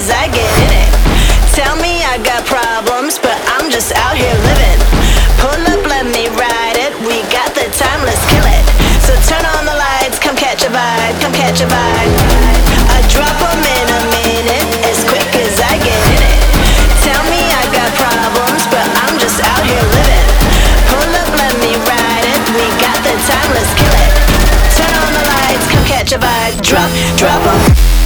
as I get in it. Tell me I got problems, but I'm just out here living. Pull up, let me ride it. We got the time, let's kill it. So turn on the lights, come catch a vibe, come catch a vibe. I drop 'em in a minute, as quick as I get in it. Tell me I got problems, but I'm just out here living. Pull up, let me ride it. We got the time, let's kill it. Turn on the lights, come catch a vibe. Drop 'em.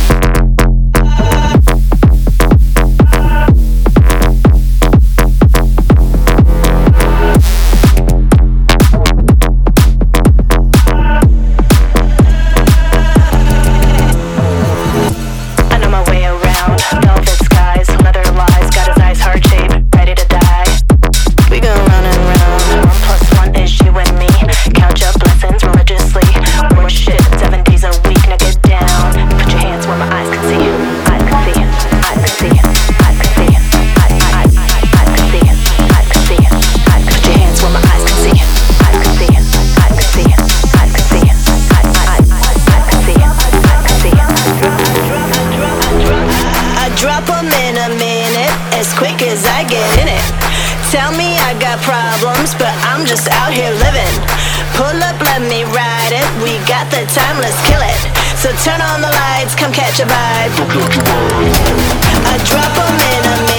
Drop 'em in a minute, as quick as I get in it. Tell me I got problems, but I'm just out here living. Pull up, let me ride it. We got the time, let's kill it. So turn on the lights, come catch a vibe. I drop 'em in a minute.